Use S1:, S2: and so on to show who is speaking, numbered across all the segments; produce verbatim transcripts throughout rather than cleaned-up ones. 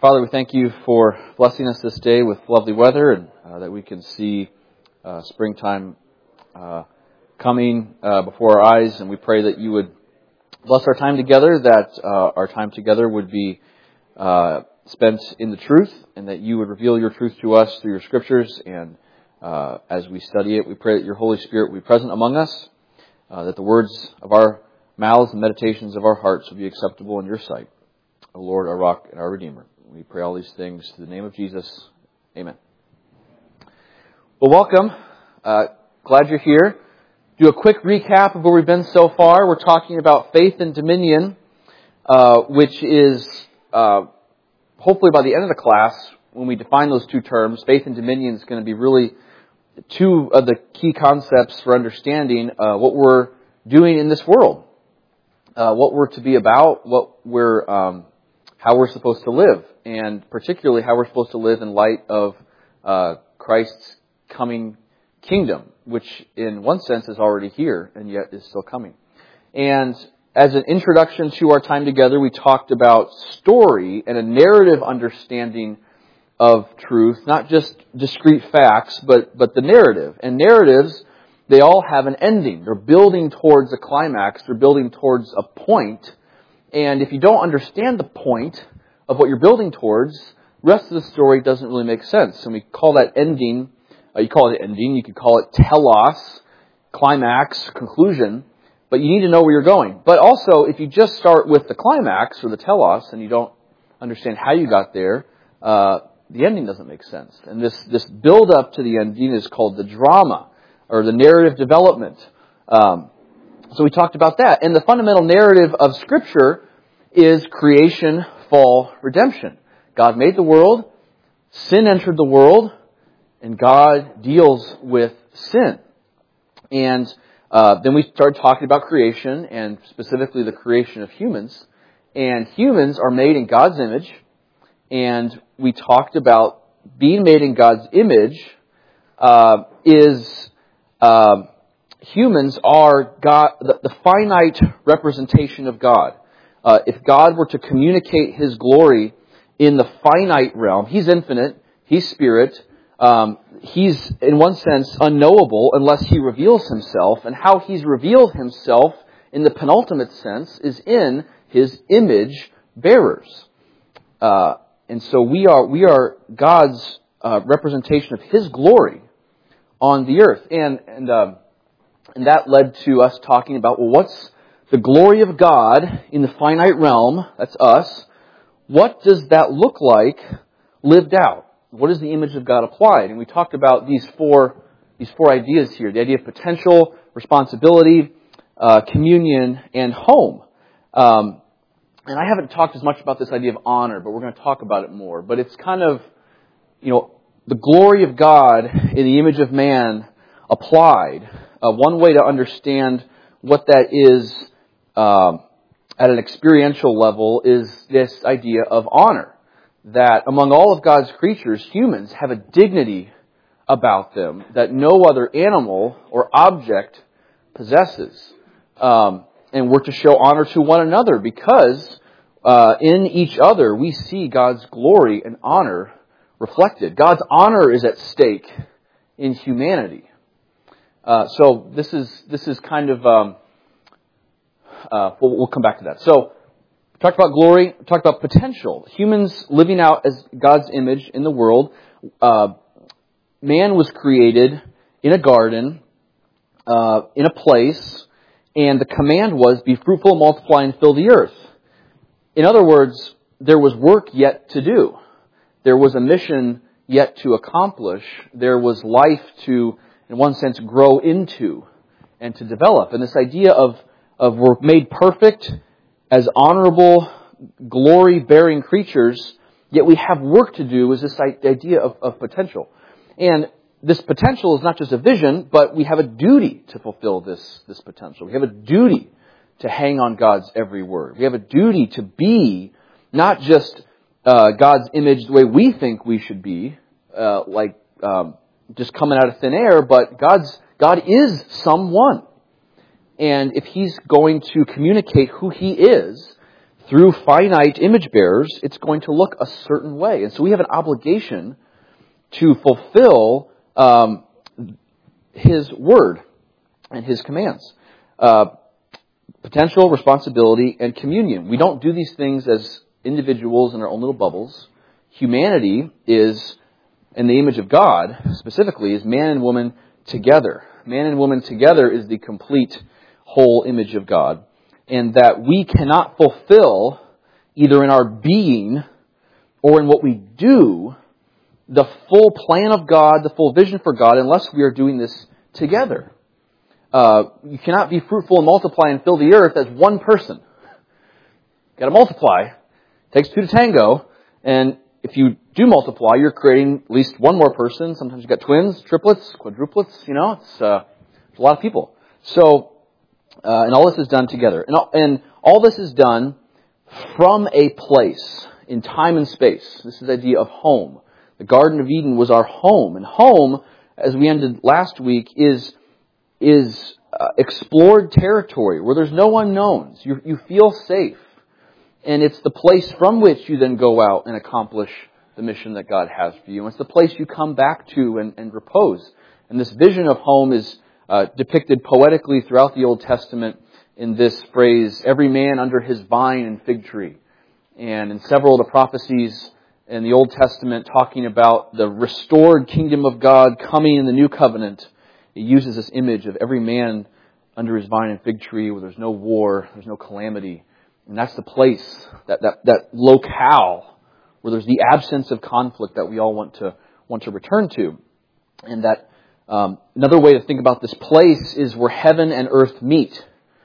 S1: Father, we thank you for blessing us this day with lovely weather and uh, that we can see uh, springtime uh, coming uh, before our eyes. And we pray that you would bless our time together, that uh, our time together would be uh, spent in the truth, and that you would reveal your truth to us through your scriptures. And uh, as we study it, we pray that your Holy Spirit will be present among us, uh, that the words of our mouths and meditations of our hearts will be acceptable in your sight, O Lord, our rock and our Redeemer. We pray all these things in the name of Jesus. Amen. Well, welcome. Uh, glad you're here. Do a quick recap of where we've been so far. We're talking about faith and dominion, uh, which is uh, hopefully by the end of the class, when we define those two terms, faith and dominion is going to be really two of the key concepts for understanding uh, what we're doing in this world, uh, what we're to be about, what we're um, how we're supposed to live, and particularly how we're supposed to live in light of uh, Christ's coming kingdom, which in one sense is already here and yet is still coming. And as an introduction to our time together, we talked about story and a narrative understanding of truth, not just discrete facts, but, but the narrative. And narratives, they all have an ending. They're building towards a climax. They're building towards a point. And if you don't understand the point of what you're building towards, the rest of the story doesn't really make sense. And we call that ending, uh, you call it ending, you could call it telos, climax, conclusion, but you need to know where you're going. But also, if you just start with the climax or the telos and you don't understand how you got there, uh, the ending doesn't make sense. And this, this build up to the ending is called the drama or the narrative development. Um, So we talked about that. And the fundamental narrative of Scripture is creation, fall, redemption. God made the world, sin entered the world, and God deals with sin. And uh, then we started talking about creation, and specifically the creation of humans. And humans are made in God's image. And we talked about being made in God's image uh, is... Uh, Humans are God, the, the finite representation of God. Uh, if God were to communicate His glory in the finite realm, He's infinite, He's spirit, um, He's in one sense unknowable unless He reveals Himself, and how He's revealed Himself in the penultimate sense is in His image bearers. Uh, and so we are we are God's uh, representation of His glory on the earth. And and um, And that led to us talking about, well, what's the glory of God in the finite realm? That's us. What does that look like lived out? What is the image of God applied? And we talked about these four these four ideas here. The idea of potential, responsibility, uh, communion, and home. Um, and I haven't talked as much about this idea of honor, but we're going to talk about it more. But it's kind of, you know, the glory of God in the image of man applied. Uh, one way to understand what that is um, at an experiential level is this idea of honor. That among all of God's creatures, humans have a dignity about them that no other animal or object possesses. Um, and we're to show honor to one another because uh, in each other we see God's glory and honor reflected. God's honor is at stake in humanity. Uh, so this is this is kind of um, uh, we'll, we'll come back to that. So we talked about glory, we talked about potential. Humans living out as God's image in the world. Uh, man was created in a garden, uh, in a place, and the command was be fruitful, multiply, and fill the earth. In other words, there was work yet to do. There was a mission yet to accomplish. There was life to, in one sense, grow into and to develop. And this idea of, of we're made perfect as honorable, glory-bearing creatures, yet we have work to do is this idea of, of potential. And this potential is not just a vision, but we have a duty to fulfill this, this potential. We have a duty to hang on God's every word. We have a duty to be not just uh, God's image the way we think we should be, uh, like um, just coming out of thin air, but God's God is someone. And if He's going to communicate who He is, through finite image bearers, it's going to look a certain way. And so we have an obligation to fulfill um, His word and His commands. Uh, potential, responsibility, and communion. We don't do these things as individuals in our own little bubbles. Humanity is, in the image of God, specifically, is man and woman together. Man and woman together is the complete whole image of God. And that we cannot fulfill, either in our being or in what we do, the full plan of God, the full vision for God, unless we are doing this together. Uh, you cannot be fruitful and multiply and fill the earth as one person. You've got to multiply. It takes two to tango. And if you do multiply, you're creating at least one more person. Sometimes you've got twins, triplets, quadruplets. You know, it's, uh, it's a lot of people. So, uh, and all this is done together. And all, and all this is done from a place in time and space. This is the idea of home. The Garden of Eden was our home. And home, as we ended last week, is is uh, explored territory where there's no unknowns. You, you feel safe. And it's the place from which you then go out and accomplish the mission that God has for you. And it's the place you come back to and, and repose. And this vision of home is uh, depicted poetically throughout the Old Testament in this phrase, every man under his vine and fig tree. And in several of the prophecies in the Old Testament talking about the restored kingdom of God coming in the new covenant, it uses this image of every man under his vine and fig tree where there's no war, there's no calamity. And that's the place, that, that, that locale where there's the absence of conflict that we all want to want to return to. And that um, another way to think about this place is where heaven and earth meet.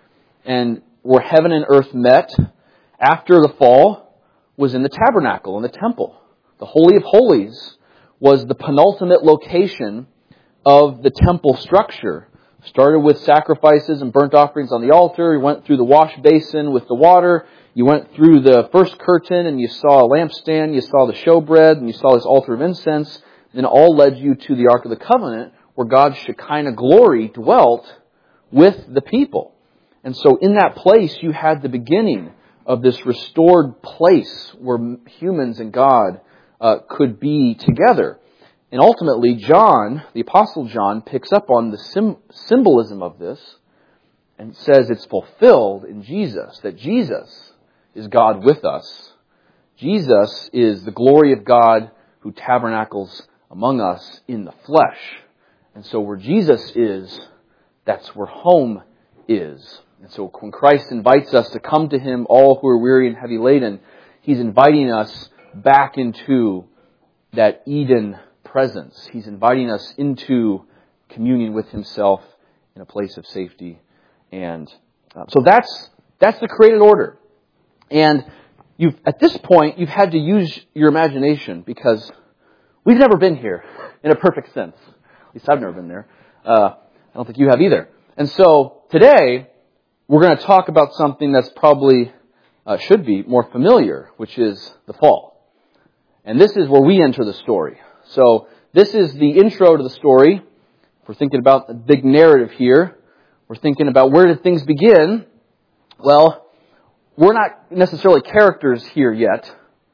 S1: And where heaven and earth met after the fall was in the tabernacle, in the temple. The Holy of Holies was the penultimate location of the temple structure. Started with sacrifices and burnt offerings on the altar. You went through the wash basin with the water. You went through the first curtain and you saw a lampstand. You saw the showbread and you saw this altar of incense. And it all led you to the Ark of the Covenant where God's Shekinah glory dwelt with the people. And so in that place you had the beginning of this restored place where humans and God uh, could be together. And ultimately, John, the Apostle John, picks up on the sim- symbolism of this and says it's fulfilled in Jesus, that Jesus is God with us. Jesus is the glory of God who tabernacles among us in the flesh. And so where Jesus is, that's where home is. And so when Christ invites us to come to Him, all who are weary and heavy laden, He's inviting us back into that Eden presence. He's inviting us into communion with Himself in a place of safety. And uh, so that's that's the created order. And you've at this point, you've had to use your imagination because we've never been here in a perfect sense. At least I've never been there. Uh, I don't think you have either. And so today, we're going to talk about something that's probably uh, should be more familiar, which is the fall. And this is where we enter the story. So this is the intro to the story. We're thinking about the big narrative here. We're thinking about where did things begin. Well, we're not necessarily characters here yet.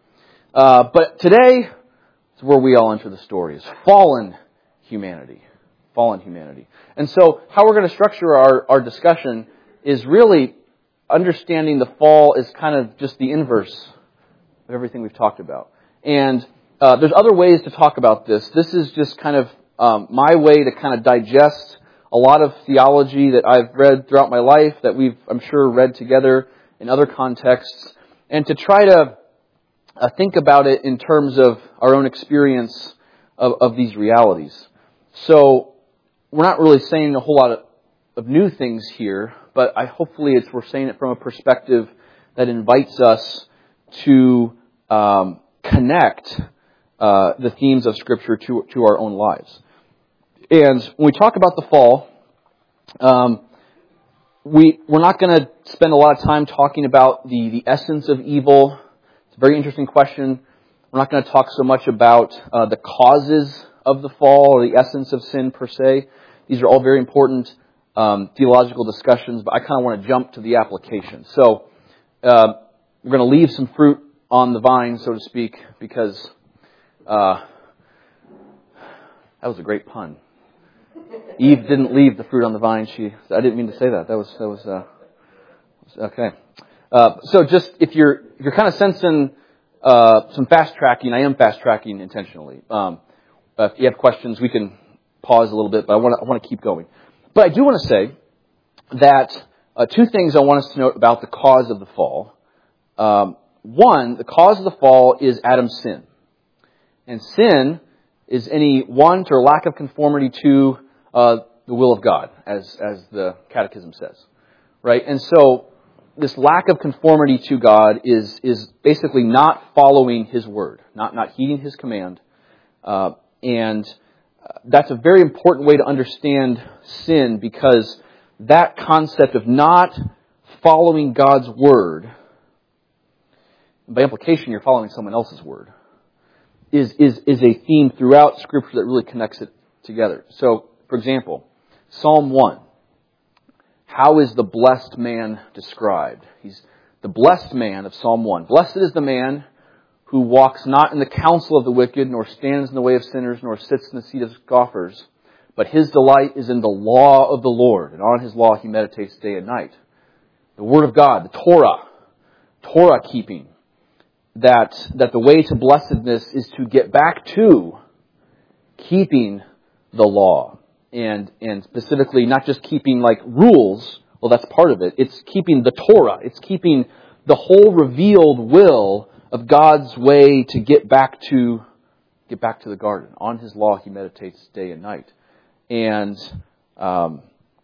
S1: Uh, but today is where we all enter the story. It's fallen humanity. Fallen humanity. And so how we're going to structure our, our discussion is really understanding the fall is kind of just the inverse of everything we've talked about. And uh, there's other ways to talk about this. This is just kind of um, my way to kind of digest a lot of theology that I've read throughout my life, that we've, I'm sure, read together in other contexts, and to try to uh, think about it in terms of our own experience of, of these realities. So we're not really saying a whole lot of, of new things here, but I hopefully it's we're saying it from a perspective that invites us to um, connect uh, the themes of Scripture to to our own lives. And when we talk about the fall, um, we we're not going to spend a lot of time talking about the the essence of evil. It's a very interesting question. We're not going to talk so much about uh, the causes of the fall or the essence of sin per se. These are all very important Um, theological discussions, but I kind of want to jump to the application. So, uh, we're going to leave some fruit on the vine, so to speak, because uh, that was a great pun. Eve didn't leave the fruit on the vine. She, I didn't mean to say that. That was that was uh, okay. Uh, so just if you're if you're kind of sensing uh, some fast tracking, I am fast tracking intentionally. Um, if you have questions, we can pause a little bit, but I want to I want to keep going. But I do want to say that uh, two things I want us to note about the cause of the fall. Um, one, the cause of the fall is Adam's sin. And sin is any want or lack of conformity to uh, the will of God, as, as the Catechism says. Right? And so this lack of conformity to God is, is basically not following His word, not, not heeding His command. Uh, and that's a very important way to understand sin, because that concept of not following God's word, by implication, you're following someone else's word, is, is, is a theme throughout Scripture that really connects it together. So, for example, Psalm one. How is the blessed man described? He's the blessed man of Psalm one. Blessed is the man who walks not in the counsel of the wicked, nor stands in the way of sinners, nor sits in the seat of scoffers. But his delight is in the law of the Lord, and on His law he meditates day and night. The Word of God, the Torah, Torah keeping. That, that the way to blessedness is to get back to keeping the law. And, and specifically, not just keeping like rules, well that's part of it. It's keeping the Torah. It's keeping the whole revealed will of God's way to get back to, get back to the garden. On His law he meditates day and night. And, um,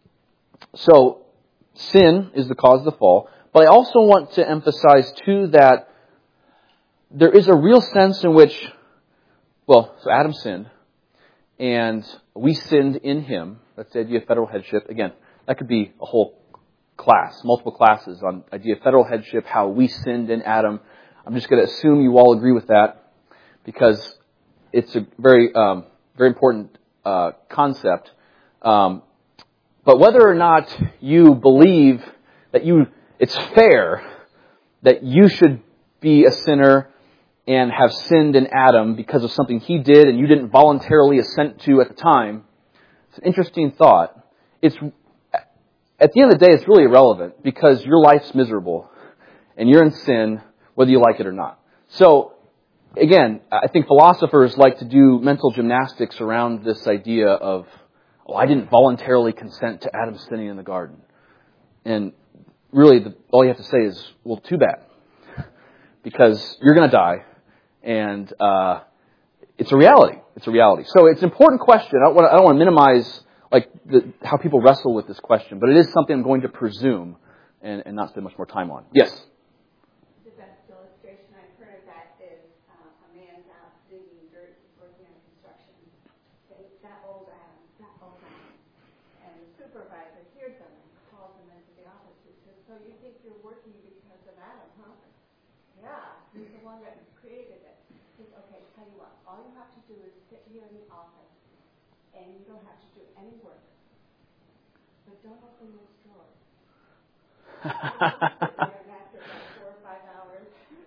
S1: so, sin is the cause of the fall. But I also want to emphasize too that there is a real sense in which, well, so Adam sinned, and we sinned in him. That's the idea of federal headship. Again, that could be a whole class, multiple classes on the idea of federal headship, how we sinned in Adam. I'm just going to assume you all agree with that, because it's a very, um, very important uh, concept. Um, but whether or not you believe that you, it's fair that you should be a sinner and have sinned in Adam because of something he did and you didn't voluntarily assent to at the time, it's an interesting thought. It's, at the end of the day, it's really irrelevant, because your life's miserable and you're in sin whether you like it or not. So, again, I think philosophers like to do mental gymnastics around this idea of, oh, I didn't voluntarily consent to Adam sinning in the garden. And really, the, all you have to say is, well, too bad. Because you're going to die. And uh, it's a reality. It's a reality. So it's an important question. I don't want to, I don't want to minimize like the, how people wrestle with this question, but it is something I'm going to presume and, and not spend much more time on. Yes?
S2: The best illustration I've heard of that is uh, a man's out digging dirt, working on construction. Say, that old Adam, that old Adam. And the supervisor hears them and calls him into the office. He says, so you think you're working because of Adam, huh? Yeah, he's the one that created it. He says, okay, tell you what, all you have to do is sit here in the office, and you don't have to do any work. But don't open those drawers. And after about four or five hours,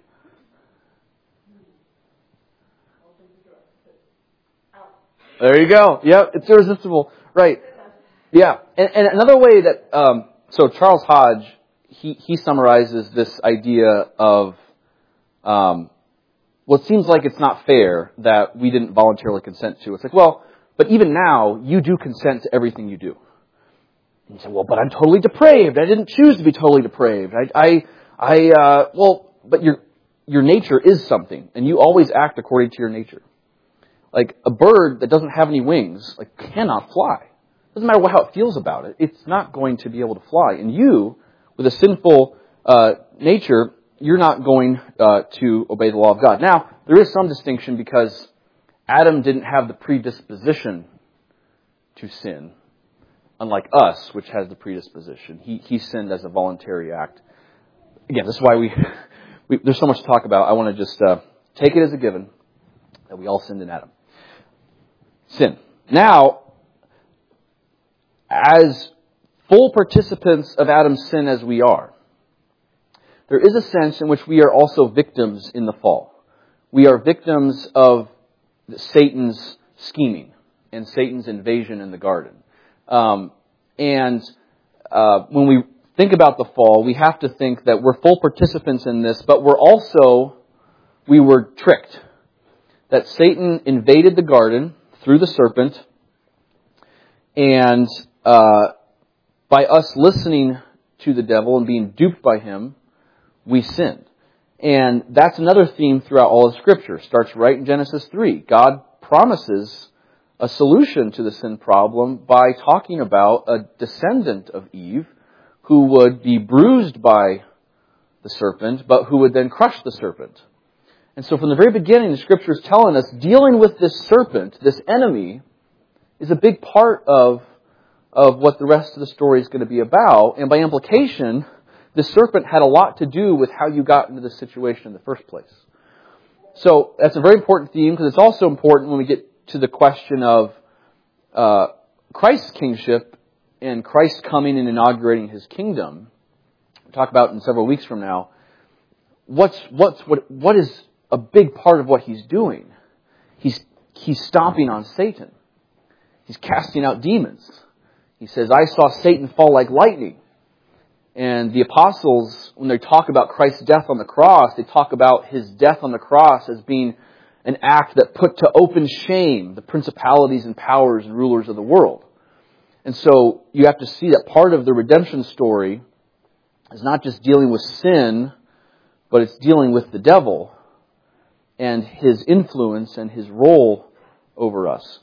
S2: hmm, open the drawer. Out.
S1: There you go. Yep, it's irresistible. Right. Yeah. And, and another way that, um, so Charles Hodge, he, he summarizes this idea of, um, well, it seems like it's not fair that we didn't voluntarily consent to. It's like, well, but even now, you do consent to everything you do. And you say, well, but I'm totally depraved. I didn't choose to be totally depraved. I, I, I uh, well, but your, your nature is something, and you always act according to your nature. Like a bird that doesn't have any wings, like, cannot fly. Doesn't matter how it feels about it. It's not going to be able to fly. And you, with a sinful uh, nature, you're not going uh, to obey the law of God. Now, there is some distinction, because Adam didn't have the predisposition to sin, unlike us, which has the predisposition. He he sinned as a voluntary act. Again, this is why we, we there's so much to talk about. I want to just uh, take it as a given that we all sinned in Adam. Sin. Now, as full participants of Adam's sin as we are, there is a sense in which we are also victims in the fall. We are victims of Satan's scheming and Satan's invasion in the garden. Um, and uh, when we think about the fall, we have to think that we're full participants in this, but we're also, we were tricked. That Satan invaded the garden through the serpent, and uh, by us listening to the devil and being duped by him, we sinned. And that's another theme throughout all of Scripture. It starts right in Genesis three. God promises a solution to the sin problem by talking about a descendant of Eve who would be bruised by the serpent, but who would then crush the serpent. And so from the very beginning, the Scripture is telling us dealing with this serpent, this enemy, is a big part of, of what the rest of the story is going to be about. And by implication, the serpent had a lot to do with how you got into this situation in the first place. So that's a very important theme, because it's also important when we get to the question of uh, Christ's kingship and Christ coming and inaugurating His kingdom. We'll talk about in several weeks from now. What's what's what what is a big part of what He's doing? He's he's stomping on Satan. He's casting out demons. He says, "I saw Satan fall like lightning." And the apostles, when they talk about Christ's death on the cross, they talk about His death on the cross as being an act that put to open shame the principalities and powers and rulers of the world. And so you have to see that part of the redemption story is not just dealing with sin, but it's dealing with the devil and his influence and his role over us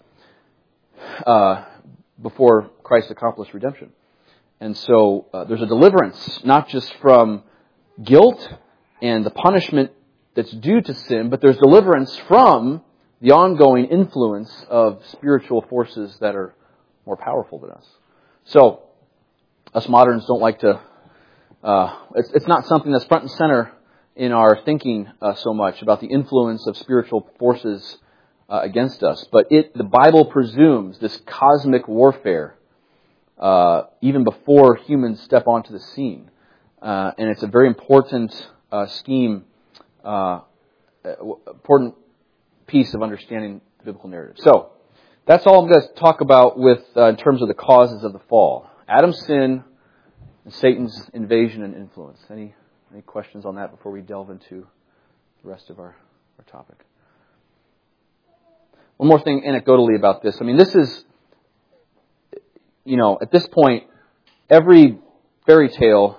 S1: uh, before Christ accomplished redemption. And so uh, there's a deliverance, not just from guilt and the punishment that's due to sin, but there's deliverance from the ongoing influence of spiritual forces that are more powerful than us. So, us moderns don't like to, uh, it's, it's not something that's front and center in our thinking uh, so much about the influence of spiritual forces uh, against us. But it, the Bible presumes this cosmic warfare uh, even before humans step onto the scene. Uh, and it's a very important uh, scheme, uh, important piece of understanding the biblical narrative. So, that's all I'm going to talk about with uh, in terms of the causes of the fall. Adam's sin and Satan's invasion and influence. Any any questions on that before we delve into the rest of our, our topic? One more thing anecdotally about this. I mean, this is, you know, at this point, every fairy tale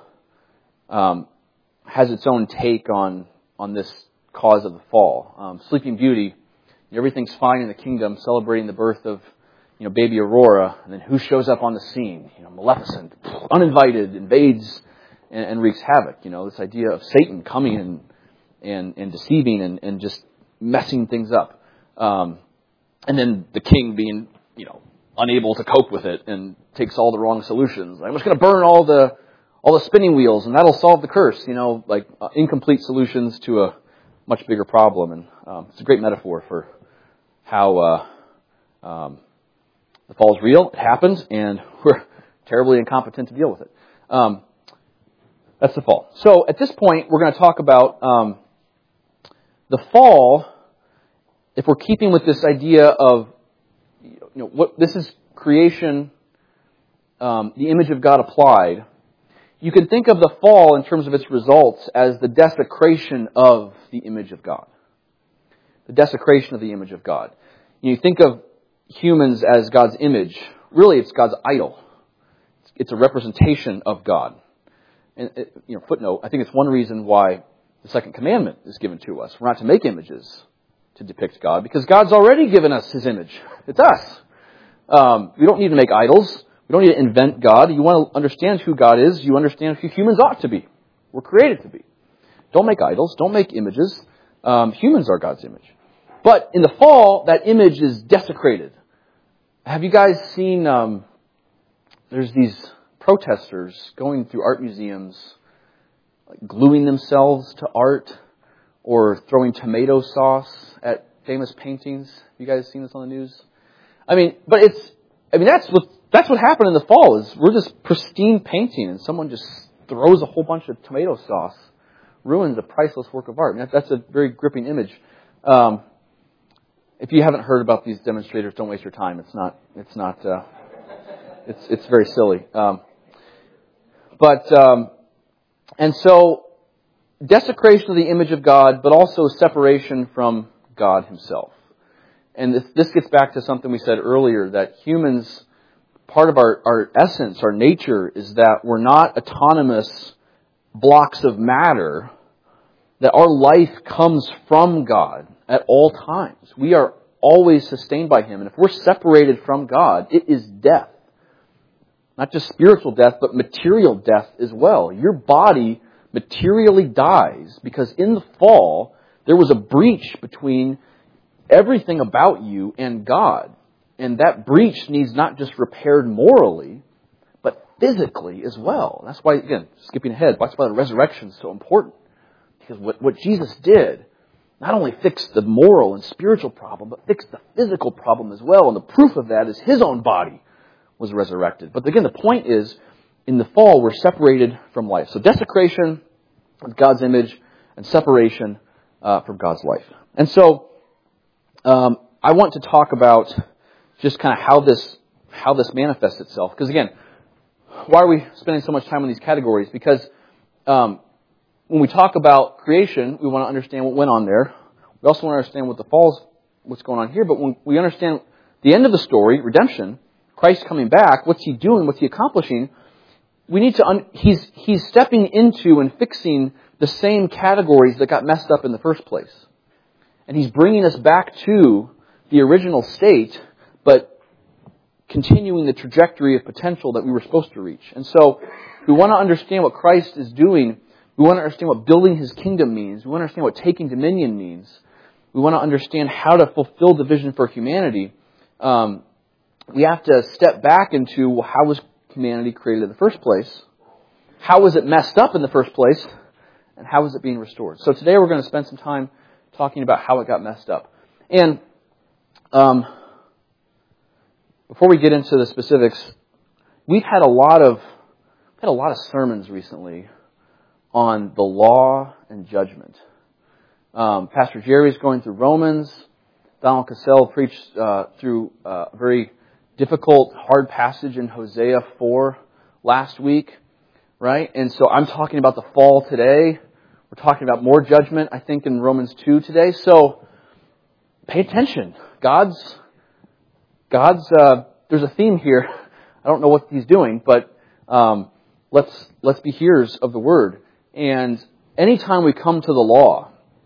S1: um, has its own take on, on this cause of the fall. Um, Sleeping Beauty, everything's fine in the kingdom, celebrating the birth of, you know, baby Aurora, and then who shows up on the scene? You know, Maleficent, uninvited, invades and, and wreaks havoc. You know, this idea of Satan coming and and, and deceiving and, and just messing things up, um, and then the king being, you know, unable to cope with it and takes all the wrong solutions. I'm just going to burn all the all the spinning wheels, and that'll solve the curse. You know, like uh, incomplete solutions to a much bigger problem, and um, it's a great metaphor for how uh, um, the fall is real, it happens, and we're terribly incompetent to deal with it. Um, that's the fall. So at this point, we're going to talk about um, the fall, if we're keeping with this idea of, you know, what this is creation, um, the image of God applied. You can think of the fall in terms of its results as the desecration of the image of God. The desecration of the image of God. You think of humans as God's image. Really, it's God's idol. It's a representation of God. And, you know, footnote, I think it's one reason why the second commandment is given to us. We're not to make images to depict God, because God's already given us His image. It's us. Um, we don't need to make idols. We don't need to invent God. You want to understand who God is. You understand who humans ought to be. We're created to be. Don't make idols. Don't make images. Um, humans are God's image. But in the fall, that image is desecrated. Have you guys seen, um, there's these protesters going through art museums, like gluing themselves to art or throwing tomato sauce at famous paintings. Have you guys seen this on the news? I mean, but it's, I mean, that's what, that's what happened in the fall is we're this pristine painting and someone just throws a whole bunch of tomato sauce ruins a priceless work of art. I mean, that's a very gripping image. Um, if you haven't heard about these demonstrators, don't waste your time. It's not, it's not, uh, it's, it's very silly. Um, but, um, and so, desecration of the image of God, but also separation from God himself. And this, this gets back to something we said earlier, that humans, part of our, our essence, our nature, is that we're not autonomous blocks of matter, that our life comes from God at all times. We are always sustained by Him. And if we're separated from God, it is death. Not just spiritual death, but material death as well. Your body materially dies because in the fall, there was a breach between everything about you and God. And that breach needs not just repaired morally, but physically as well. That's why, again, skipping ahead, that's why the resurrection is so important. Because what, what Jesus did not only fixed the moral and spiritual problem, but fixed the physical problem as well. And the proof of that is His own body was resurrected. But again, the point is, in the fall, we're separated from life. So desecration of God's image and separation uh, from God's life. And so, um, I want to talk about just kind of how this how this manifests itself. Because again, why are we spending so much time on these categories? Because um, when we talk about creation, we want to understand what went on there. We also want to understand what the fall's, what's going on here. But when we understand the end of the story, redemption, Christ coming back, what's He doing? What's He accomplishing? We need to, un- he's, he's stepping into and fixing the same categories that got messed up in the first place. And He's bringing us back to the original state, but continuing the trajectory of potential that we were supposed to reach. And so, we want to understand what Christ is doing. We want to understand what building His kingdom means. We want to understand what taking dominion means. We want to understand how to fulfill the vision for humanity. Um, we have to step back into, well, how was humanity created in the first place? How was it messed up in the first place? And how is it being restored? So today we're going to spend some time talking about how it got messed up. And um, before we get into the specifics, we've had a lot of had a lot of sermons recently on the law and judgment. Um, Pastor Jerry's going through Romans. Donald Cassell preached uh, through uh, a very difficult, hard passage in Hosea four last week, right? And so I'm talking about the fall today. We're talking about more judgment, I think, in Romans two today. So pay attention. God's, God's, uh, there's a theme here. I don't know what He's doing, but um, let's let's be hearers of the Word. And anytime we come to the law,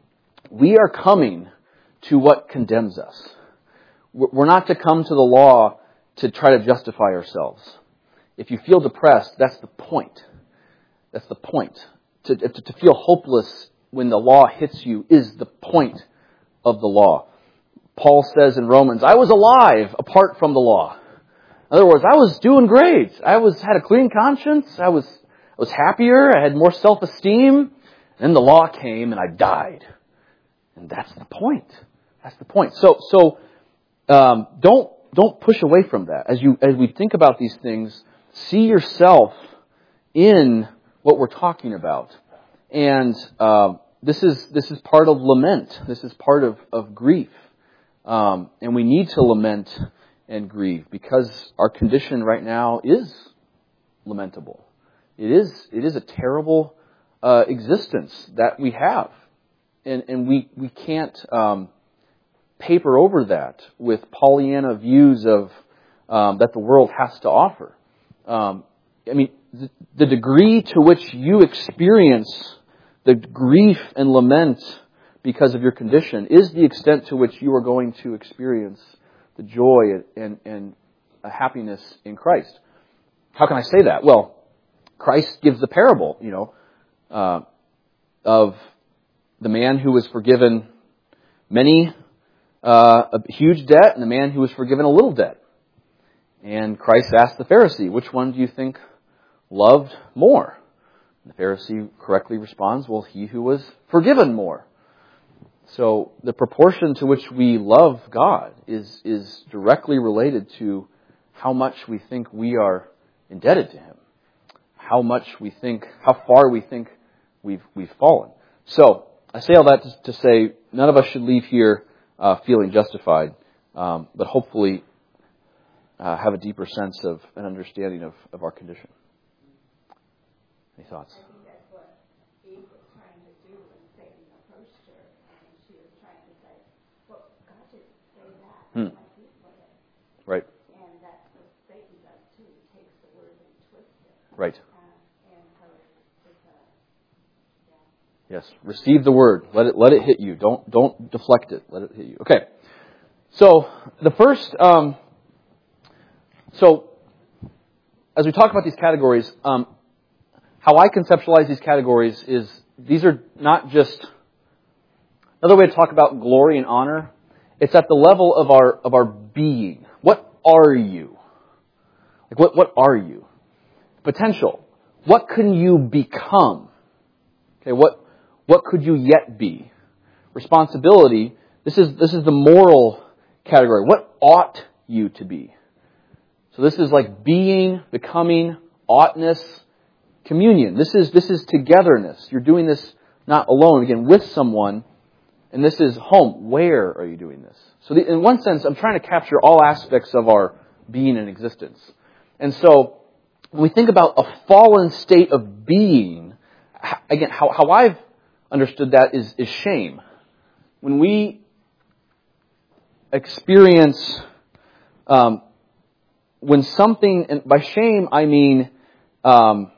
S1: we are coming to what condemns us. We're not to come to the law to try to justify ourselves. If you feel depressed, that's the point. That's the point. To, to, to feel hopeless when the law hits you is the point of the law. Paul says in Romans, I was alive apart from the law. In other words, I was doing great. I was had a clean conscience. I was I was happier. I had more self-esteem. Then the law came and I died. And that's the point. That's the point. So so um, don't don't push away from that. As you as we think about these things, see yourself in what we're talking about. And um, this is this is part of lament. This is part of, of grief. Um, and we need to lament and grieve because our condition right now is lamentable. It is it is a terrible uh, existence that we have. And and we, we can't um, paper over that with Pollyanna views of um, that the world has to offer. Um, I mean, the, the degree to which you experience the grief and lament because of your condition is the extent to which you are going to experience the joy and, and a happiness in Christ. How can I say that? Well, Christ gives the parable, you know, uh, of the man who was forgiven many, uh, a huge debt, and the man who was forgiven a little debt. And Christ asked the Pharisee, which one do you think loved more? And the Pharisee correctly responds, well, he who was forgiven more. So the proportion to which we love God is, is directly related to how much we think we are indebted to Him. How much we think, how far we think we've, we've fallen. So, I say all that to, to say none of us should leave here uh, feeling justified, um, but hopefully uh, have a deeper sense of an understanding of, of our condition. Any thoughts?
S2: I think that's what Eve was trying to do when Satan approached her, and she was trying to say, well, God didn't say that.
S1: Hmm.
S2: Like he put it.
S1: Right.
S2: And that's what Satan does too. He takes the word and twists it.
S1: Right.
S2: Uh, and so it's a, yeah.
S1: Yes. Receive the word. Let it let it hit you. Don't don't deflect it. Let it hit you. Okay. So the first. Um, so as we talk about these categories. Um, How I conceptualize these categories is these are not just another way to talk about glory and honor. It's at the level of our of our being. What are you? Like what what are you? Potential. What can you become? Okay, what what could you yet be? Responsibility. This is this is the moral category. What ought you to be? So this is like being, becoming, oughtness. Communion. This is this is togetherness. You're doing this not alone, again, with someone. And this is home. Where are you doing this? So the, in one sense, I'm trying to capture all aspects of our being and existence. And so when we think about a fallen state of being, again, how, how I've understood that is, is shame. When we experience, um, when something, and by shame I mean, um,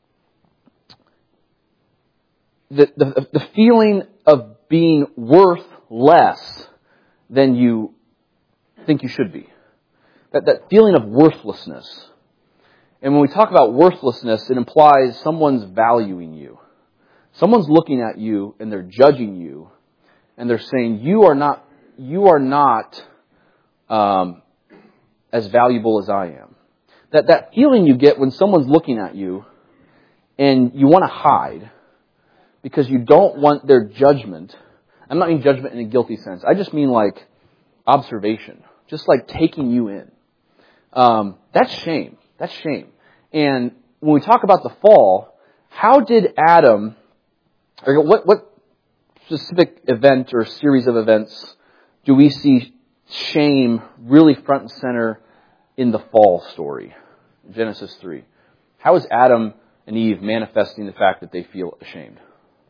S1: The, the the feeling of being worth less than you think you should be. That that feeling of worthlessness. And when we talk about worthlessness, it implies someone's valuing you. Someone's looking at you and they're judging you, and they're saying you are not you are not um, as valuable as I am. That that feeling you get when someone's looking at you and you want to hide. Because you don't want their judgment. I'm not mean judgment in a guilty sense. I just mean like observation. Just like taking you in. Um, that's shame. That's shame. And when we talk about the fall, how did Adam, or what, what specific event or series of events do we see shame really front and center in the fall story? Genesis three. How is Adam and Eve manifesting the fact that they feel ashamed?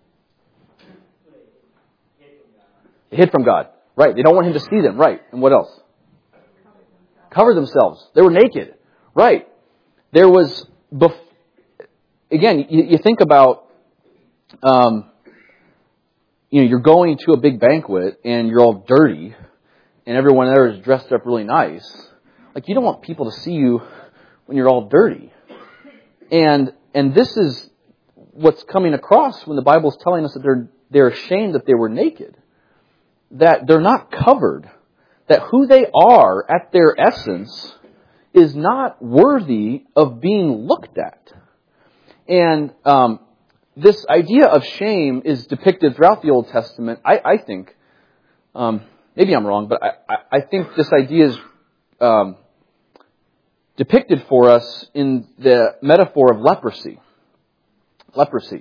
S1: They hid from God. Right. They don't want him to see them. Right. And what else? Cover themselves. They were naked. Right. There was, bef- again, you, you think about, um, you know, you're going to a big banquet and you're all dirty and everyone there is dressed up really nice. Like, you don't want people to see you when you're all dirty. And, and this is what's coming across when the Bible is telling us that they're, they're ashamed that they were naked. That they're not covered, that who they are at their essence is not worthy of being looked at. And um, this idea of shame is depicted throughout the Old Testament, I, I think. Um, maybe I'm wrong, but I, I, I think this idea is um, depicted for us in the metaphor of leprosy. Leprosy.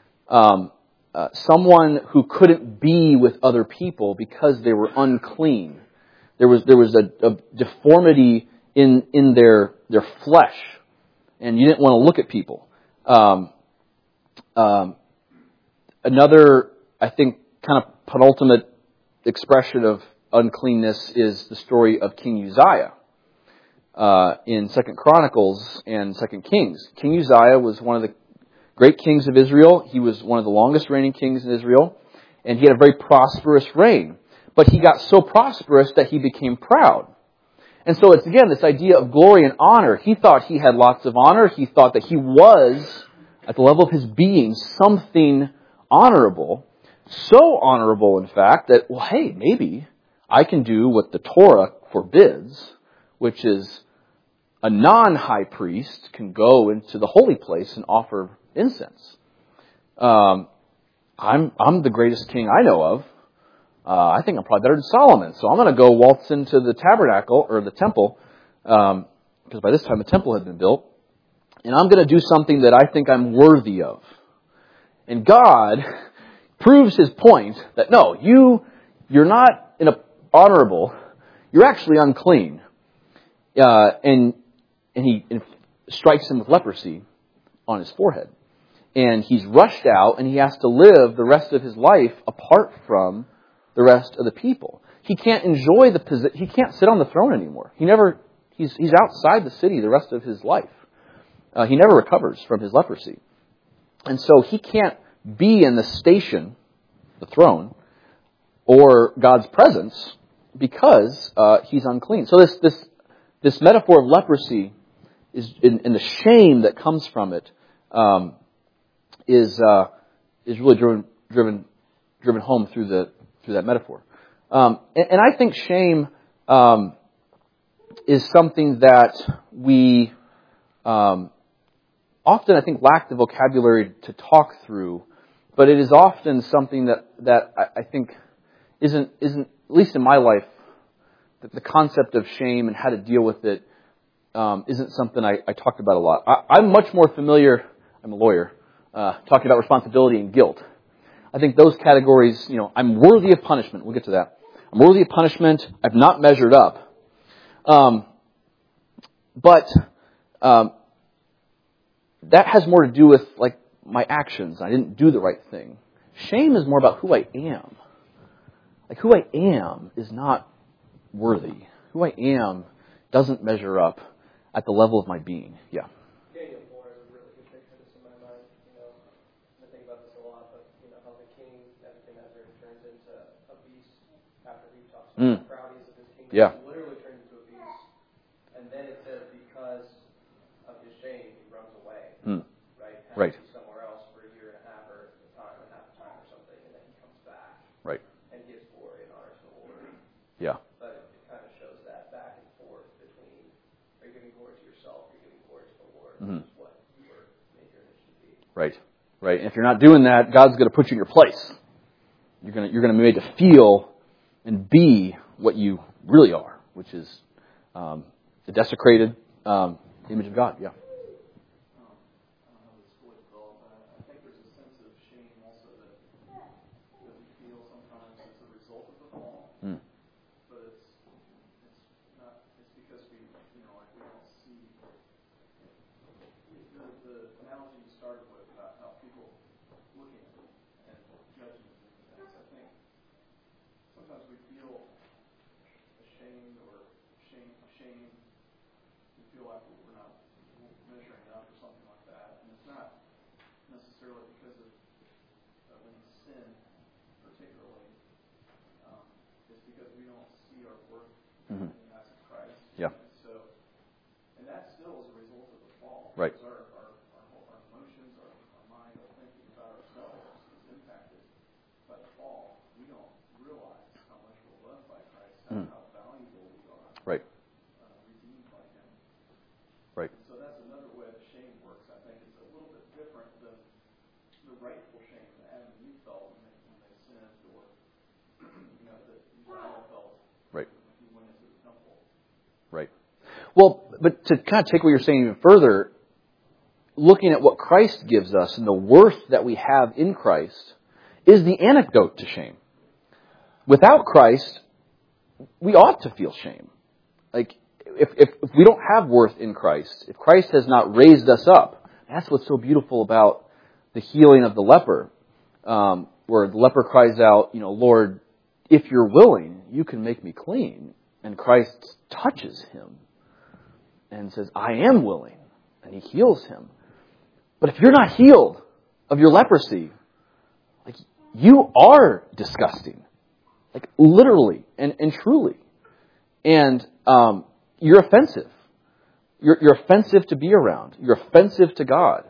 S1: Um Uh, someone who couldn't be with other people because they were unclean. There was there was a, a deformity in in their their flesh, and you didn't want to look at people. Um, um, another, I think, kind of penultimate expression of uncleanness is the story of King Uzziah uh, in Second Chronicles and Second Kings. King Uzziah was one of the great kings of Israel. He was one of the longest reigning kings in Israel. And he had a very prosperous reign. But he got so prosperous that he became proud. And so it's, again, this idea of glory and honor. He thought he had lots of honor. He thought that he was, at the level of his being, something honorable. So honorable, in fact, that, well, hey, maybe I can do what the Torah forbids, which is a non-high priest can go into the holy place and offer incense. Um, I'm I'm the greatest king I know of. Uh, I think I'm probably better than Solomon, so I'm going to go waltz into the tabernacle or the temple, um, because by this time the temple had been built, and I'm going to do something that I think I'm worthy of. And God proves his point that no, you, you're not in a honorable, you're actually unclean. Uh, and, and he strikes him with leprosy on his forehead. And he's rushed out and he has to live the rest of his life apart from the rest of the people. He can't enjoy the position, he can't sit on the throne anymore. He never, he's, he's outside the city the rest of his life. Uh, he never recovers from his leprosy. And so he can't be in the station, the throne, or God's presence because uh, he's unclean. So this this this metaphor of leprosy is, in, in the shame that comes from it, um, is uh, is really driven driven driven home through the through that metaphor. Um, and, and I think shame um, is something that we um, often, I think, lack the vocabulary to talk through, but it is often something that that I, I think isn't isn't at least in my life, that the concept of shame and how to deal with it um, isn't something I, I talked about a lot. I, I'm much more familiar. I'm a lawyer, uh, talking about responsibility and guilt. I think those categories, you know, I'm worthy of punishment. We'll get to that. I'm worthy of punishment. I've not measured up. Um, but um, that has more to do with, like, my actions. I didn't do the right thing. Shame is more about who I am. Like, who I am is not worthy. Who I am doesn't measure up at the level of my being. Yeah.
S3: Daniel Moore is a really good picture of this in my mind. You know, I think about this a lot, but you know how the king Nebuchadnezzar turns into a beast after he talks about
S1: Mm.
S3: how proud he is of his kingdom.
S1: Yeah.
S3: He literally turns into a beast, and then it says because of his shame he runs away.
S1: Mm.
S3: Right. Has
S1: Right.
S3: to be somewhere else for a year and a half or a time and a half a time or something, and then he comes back.
S1: Right.
S3: And gives glory and honor to the Lord.
S1: Yeah.
S3: But it, it kind of shows that back and forth between, are you giving glory to yourself, or are you giving glory to the Lord,
S1: Mm-hmm.
S3: which is what you were made your image to be.
S1: Right. Right. And if you're not doing that, God's going to put you in your place. You're going to you're going to be made to feel and be what you really are, which is um, the desecrated um, image of God. Yeah. Mm.
S4: But it's it's not it's because we you know like we don't see the the analogy you started with about how people looking at it and judging it and things. I think sometimes we feel ashamed or shame shame we feel like we're not measuring up or something like that, and it's not necessarily because of, of any sin particularly. Um, It's because we don't see our worth
S1: Mm-hmm.
S4: in the eyes of Christ.
S1: Yeah.
S4: And so, and that still is a result of the fall.
S1: Right.
S4: Because our, our, our, whole, our emotions, our, our mind, our thinking about ourselves is impacted by the fall. We don't realize how much we're loved by Christ, how,
S1: Mm.
S4: how valuable we are.
S1: Right.
S4: Uh, redeemed by Him.
S1: Right.
S4: And so that's another way that shame works. I think it's a little bit different than the rightful shame that Adam and Eve felt when they, when they sinned, or you know, that Uzziah felt.
S1: Right.
S4: He went into the temple.
S1: Right. Well, but to kind of take what you're saying even further, looking at what Christ gives us and the worth that we have in Christ is the antidote to shame. Without Christ, we ought to feel shame. Like, if, if, if we don't have worth in Christ, if Christ has not raised us up, that's what's so beautiful about the healing of the leper, um, where the leper cries out, you know, Lord, if you're willing, you can make me clean. And Christ touches him and says, I am willing. And he heals him. But if you're not healed of your leprosy, like, you are disgusting. Like, literally and, and truly. And um, you're offensive. You're, you're offensive to be around. You're offensive to God.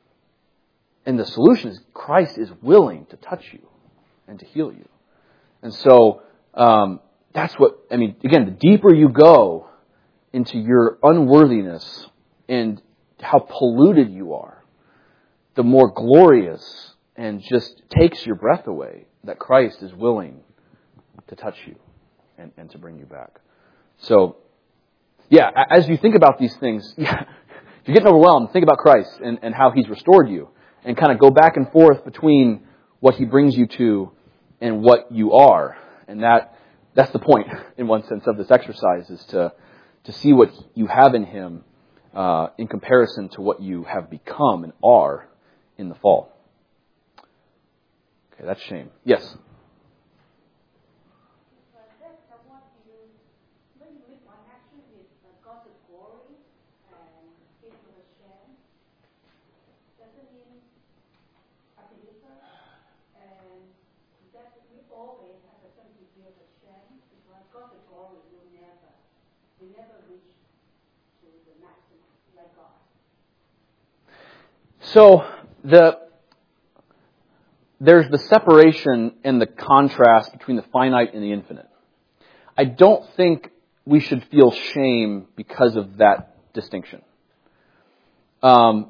S1: And the solution is Christ is willing to touch you and to heal you. And so um, that's what, I mean, again, the deeper you go into your unworthiness and how polluted you are, the more glorious and just takes your breath away that Christ is willing to touch you and, and to bring you back. So, yeah, as you think about these things, yeah, you're getting overwhelmed, think about Christ and, and how He's restored you. And kind of go back and forth between what He brings you to and what you are. And that that's the point, in one sense, of this exercise, is to, to see what you have in Him uh, in comparison to what you have become and are in the fall. Okay, that's shame. Yes? So the there's the separation and the contrast between the finite and the infinite. I don't think we should feel shame because of that distinction. Um,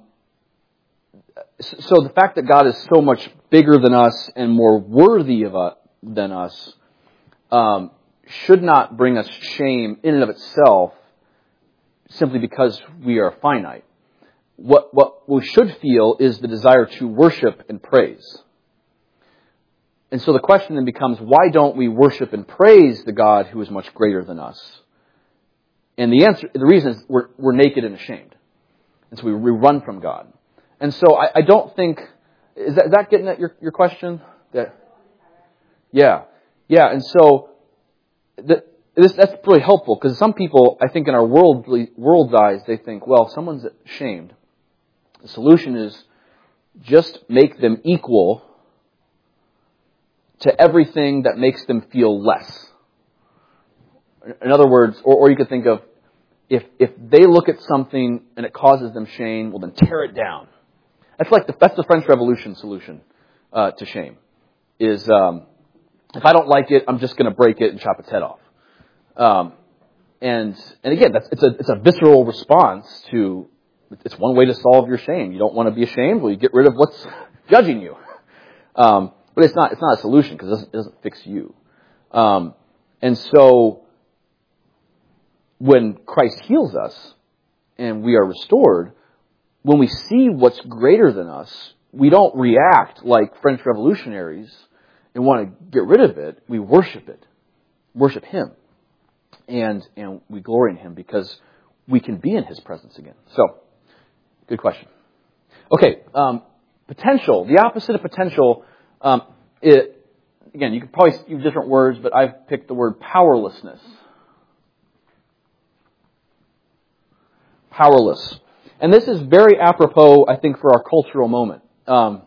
S1: so the fact that God is so much bigger than us and more worthy of us than us um, should not bring us shame in and of itself simply because we are finite. What, what we should feel is the desire to worship and praise. And so the question then becomes, why don't we worship and praise the God who is much greater than us? And the answer, the reason is we're, we're naked and ashamed. And so we, we run from God. And so I, I don't think, is that, is that getting at your, your question? That, yeah. Yeah, and so the, this, that's really helpful, because some people, I think in our worldly, world's eyes, they think, well, if someone's ashamed, the solution is just make them equal to everything that makes them feel less. In other words, or, or you could think of, if if they look at something and it causes them shame, well then tear it down. That's like the, that's the French Revolution solution uh, to shame. Is um, if I don't like it, I'm just going to break it and chop its head off. Um, and and again, that's it's a it's a visceral response to. It's one way to solve your shame. You don't want to be ashamed? Well, you get rid of what's judging you. Um, but it's not it's not a solution, because it doesn't, it doesn't fix you. Um, and so when Christ heals us and we are restored, when we see what's greater than us, we don't react like French revolutionaries and want to get rid of it. We worship it. Worship Him. And and we glory in Him because we can be in His presence again. So, good question. Okay, um, potential. The opposite of potential, um, it, again, you could probably use different words, but I've picked the word powerlessness. Powerless. And this is very apropos, I think, for our cultural moment. Um,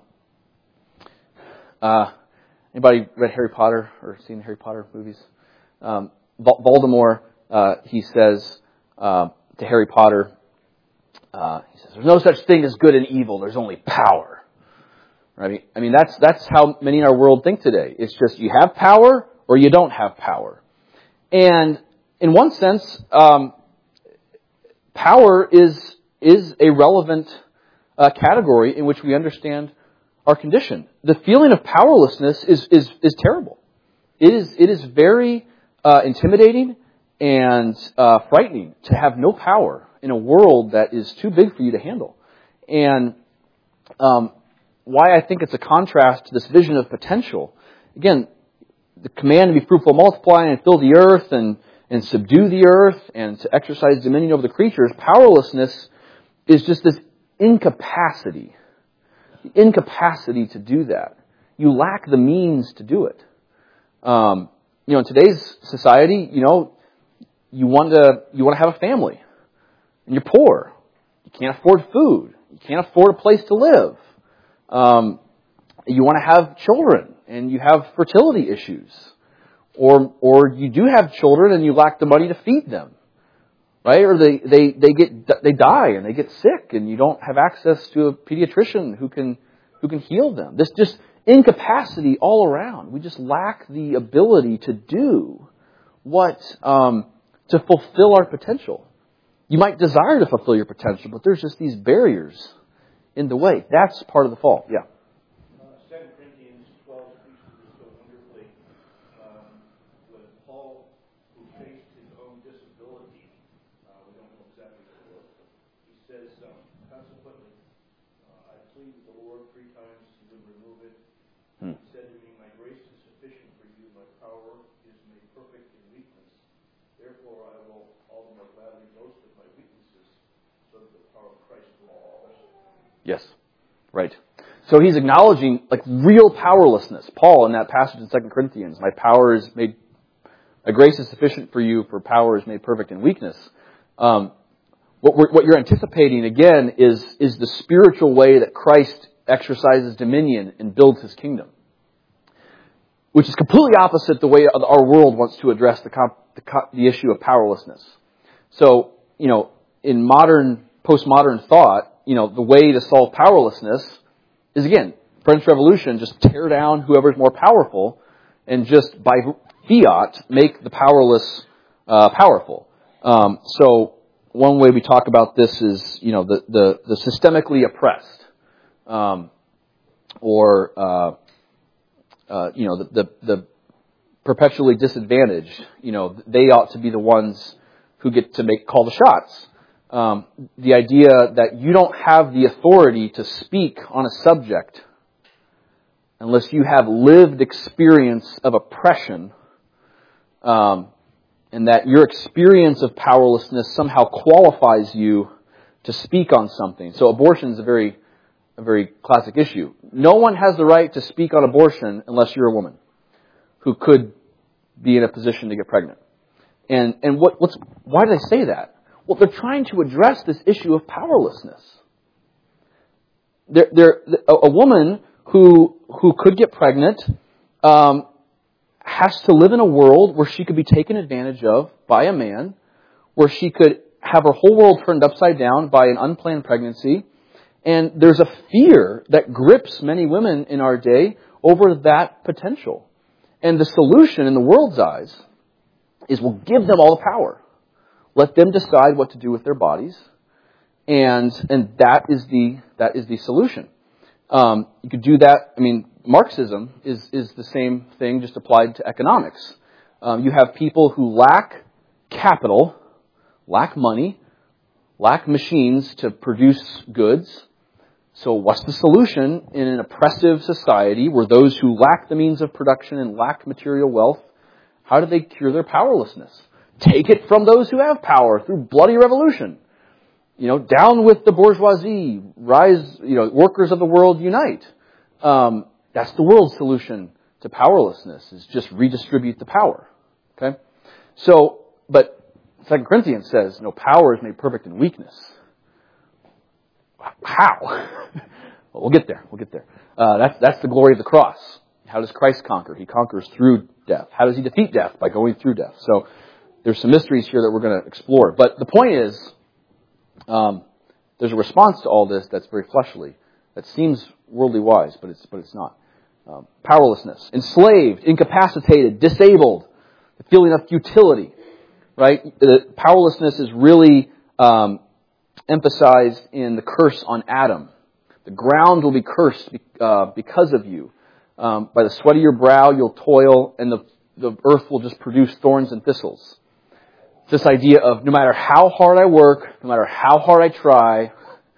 S1: uh, anybody read Harry Potter or seen the Harry Potter movies? Um, Voldemort, uh, he says uh, to Harry Potter, uh, he says, "There's no such thing as good and evil. There's only power." Right? I mean, that's that's how many in our world think today. It's just you have power or you don't have power. And in one sense, um, power is is a relevant uh, category in which we understand our condition. The feeling of powerlessness is is is terrible. It is it is very uh, intimidating and uh, frightening to have no power in a world that is too big for you to handle. And um, why I think it's a contrast to this vision of potential. Again, the command to be fruitful, multiply, and fill the earth, and and subdue the earth, and to exercise dominion over the creatures. Powerlessness is just this incapacity. The incapacity to do that. You lack the means to do it. Um, you know, in today's society, you know, you want to you want to have a family, and you're poor. You can't afford food. You can't afford a place to live. Um, you want to have children, and you have fertility issues, or or you do have children and you lack the money to feed them, right? Or they they they get they die and they get sick, and you don't have access to a pediatrician who can who can heal them. This just incapacity all around. We just lack the ability to do what um, to fulfill our potential. You might desire to fulfill your potential, but there's just these barriers in the way. That's part of the fall. Yeah.
S4: Uh, Second Corinthians twelve speaks to this so wonderfully. Um, when Paul, who faced his own disability, uh, we don't know exactly what it was, but he says, um, consequently, uh, I pleaded with the Lord three times he would remove it.
S1: Hmm. Right. So he's acknowledging like real powerlessness. Paul in that passage in Second Corinthians, my power is made, my grace is sufficient for you, for power is made perfect in weakness. Um, what, we're, what you're anticipating again is, is the spiritual way that Christ exercises dominion and builds his kingdom, which is completely opposite the way our world wants to address the, comp, the, the issue of powerlessness. So, you know, in modern, postmodern thought, you know, the way to solve powerlessness is, again, French Revolution, just tear down whoever's more powerful and just by fiat make the powerless uh, powerful. Um, so one way we talk about this is, you know, the, the, the systemically oppressed um, or, uh, uh, you know, the, the, the perpetually disadvantaged. You know, they ought to be the ones who get to make call the shots. Um, the idea that you don't have the authority to speak on a subject unless you have lived experience of oppression, um, and that your experience of powerlessness somehow qualifies you to speak on something. So abortion is a very, a very classic issue. No one has the right to speak on abortion unless you're a woman who could be in a position to get pregnant. And and what what's why do they say that? Well, they're trying to address this issue of powerlessness. They're, they're, a, a woman who who could get pregnant um, has to live in a world where she could be taken advantage of by a man, where she could have her whole world turned upside down by an unplanned pregnancy. And there's a fear that grips many women in our day over that potential. And the solution in the world's eyes is we'll give them all the power. Let them decide what to do with their bodies, and and that is the that is the solution. Um, you could do that. I mean, Marxism is is the same thing, just applied to economics. Um, you have people who lack capital, lack money, lack machines to produce goods. So, what's the solution in an oppressive society where those who lack the means of production and lack material wealth, how do they cure their powerlessness? Take it from those who have power through bloody revolution. You know, down with the bourgeoisie, rise, you know, workers of the world unite. Um, that's the world's solution to powerlessness, is just redistribute the power. Okay? So, but Second Corinthians says, no, power is made perfect in weakness. How? Well, we'll get there. We'll get there. Uh, that's, that's the glory of the cross. How does Christ conquer? He conquers through death. How does he defeat death? By going through death. So, there's some mysteries here that we're going to explore. But the point is, um, there's a response to all this that's very fleshly, that seems worldly wise, but it's but it's not. Um, powerlessness, enslaved, incapacitated, disabled, the feeling of futility, right? The powerlessness is really um, emphasized in the curse on Adam. The ground will be cursed uh, because of you. Um, by the sweat of your brow you'll toil, and the, the earth will just produce thorns and thistles. This idea of no matter how hard I work, no matter how hard I try,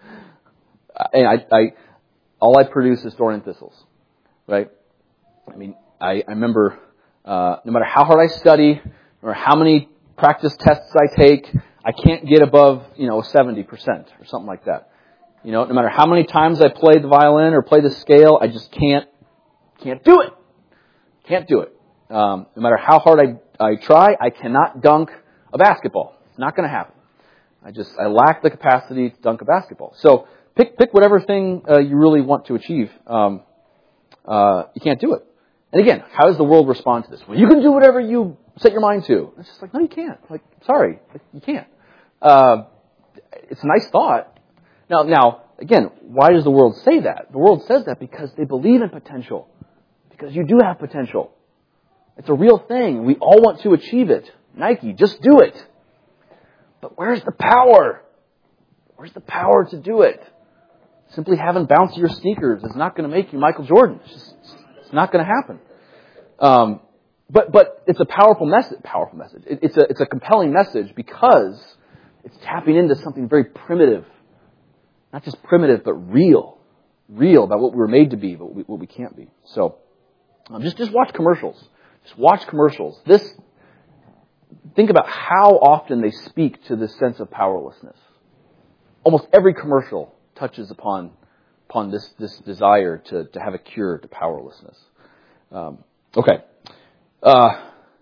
S1: and I, I all I produce is thorn and thistles, right? I mean, I, I remember uh, no matter how hard I study, no matter how many practice tests I take, I can't get above, you know, seventy percent or something like that. You know, no matter how many times I play the violin or play the scale, I just can't can't do it. Can't do it. Um, no matter how hard I I try, I cannot dunk a basketball. It's not going to happen. I just, I lack the capacity to dunk a basketball. So pick pick whatever thing uh, you really want to achieve. Um, uh, you can't do it. And again, how does the world respond to this? Well, you can do whatever you set your mind to. It's just like, no, you can't. Like, sorry, you can't. Uh, it's a nice thought. Now, now, again, why does the world say that? The world says that because they believe in potential. Because you do have potential. It's a real thing. We all want to achieve it. Nike, just do it. But where's the power? Where's the power to do it? Simply having bouncier sneakers is not going to make you Michael Jordan. It's just, it's not going to happen. Um, but but it's a powerful message. Powerful message. It, it's a it's a compelling message because it's tapping into something very primitive, not just primitive, but real, real about what we were made to be, but what we, what we can't be. So um, just just watch commercials. Just watch commercials. This. Think about how often they speak to this sense of powerlessness. Almost every commercial touches upon upon this, this desire to, to have a cure to powerlessness. Um, okay. Uh,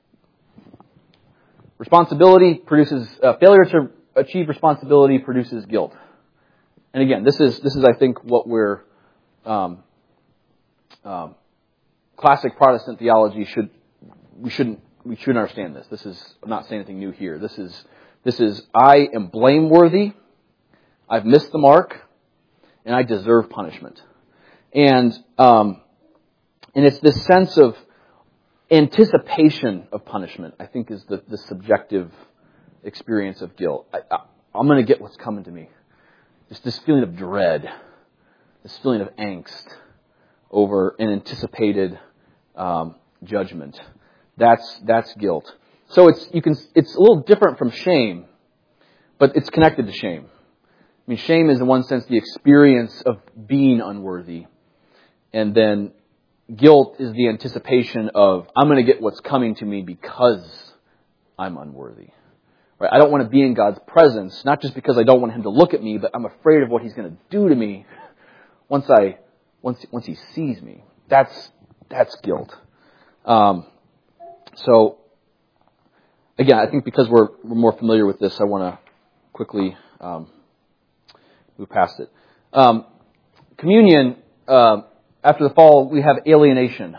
S1: responsibility produces, uh, failure to achieve responsibility produces guilt. And again, this is, this is, I think, what we're, um, um, classic Protestant theology should, we shouldn't, we should understand this. This is, I'm not saying anything new here. This is, this is, I am blameworthy. I've missed the mark, and I deserve punishment. And, um, and it's this sense of anticipation of punishment, I think, is the, the subjective experience of guilt. I, I, I'm going to get what's coming to me. Just this feeling of dread, this feeling of angst over an anticipated um, judgment. That's that's guilt. So it's you can it's a little different from shame, but it's connected to shame. I mean, shame is in one sense the experience of being unworthy, and then guilt is the anticipation of I'm going to get what's coming to me because I'm unworthy. Right? I don't want to be in God's presence, not just because I don't want Him to look at me, but I'm afraid of what He's going to do to me once I once once He sees me. That's that's guilt. Um, so again, I think because we're we're more familiar with this, I want to quickly um, move past it. Um, communion. Uh, after the fall, we have alienation,